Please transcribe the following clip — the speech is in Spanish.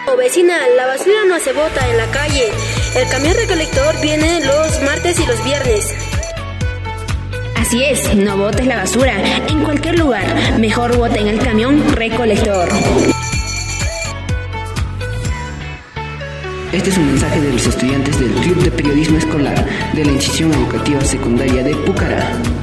Oh, vecina, la basura no se bota en la calle. El camión recolector viene los martes y los viernes. Así es, no botes la basura en cualquier lugar. Mejor bota en el camión recolector. Este es un mensaje de los estudiantes del Club de Periodismo Escolar de la Institución Educativa Secundaria de Pucará.